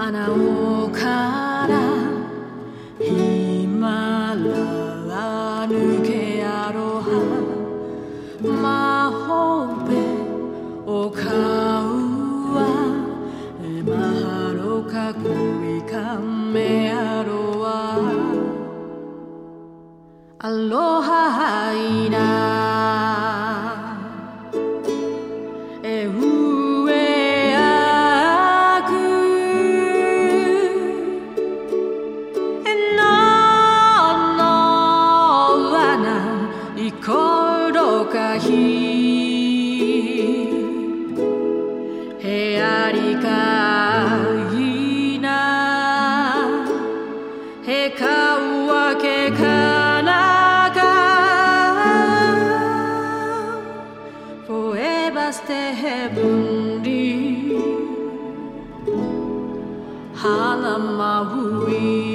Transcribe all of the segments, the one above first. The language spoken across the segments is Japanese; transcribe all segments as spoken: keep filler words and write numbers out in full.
花をからヒマラ抜けアロハマホベおかうはマハロカクイカメアロワアロハハイナエウエアクエノノワナイコロカヒヘアリカイナヘカワケカナカForever stay heavenly Hanamaui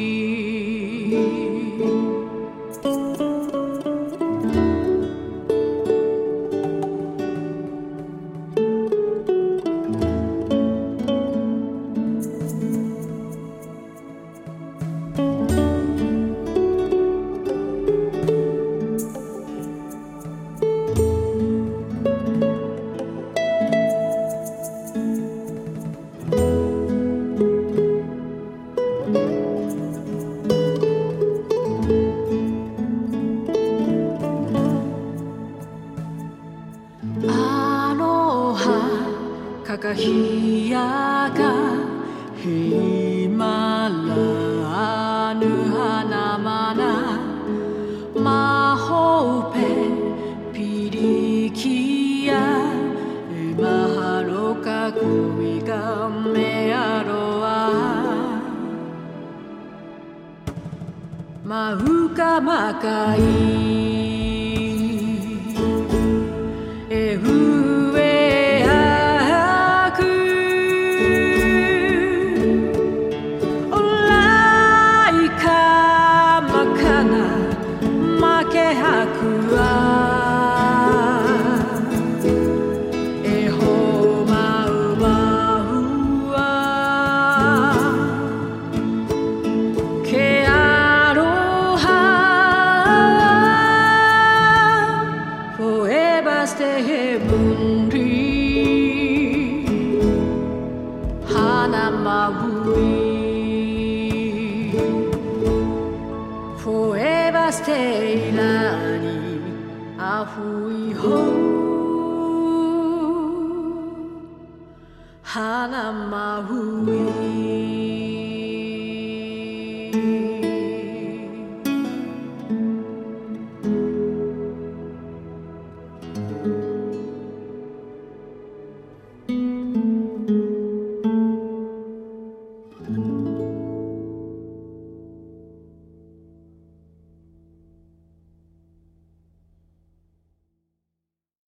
カカヒヤがヒマラヌハナマナマホペピリキヤマハロカクイガメアロアマウカマカイエウエアクオライカマカナマケハクアエホマウマウアケアロハForever stay heavenly Hanamaui Forever stay lani ahui ho Hanamaui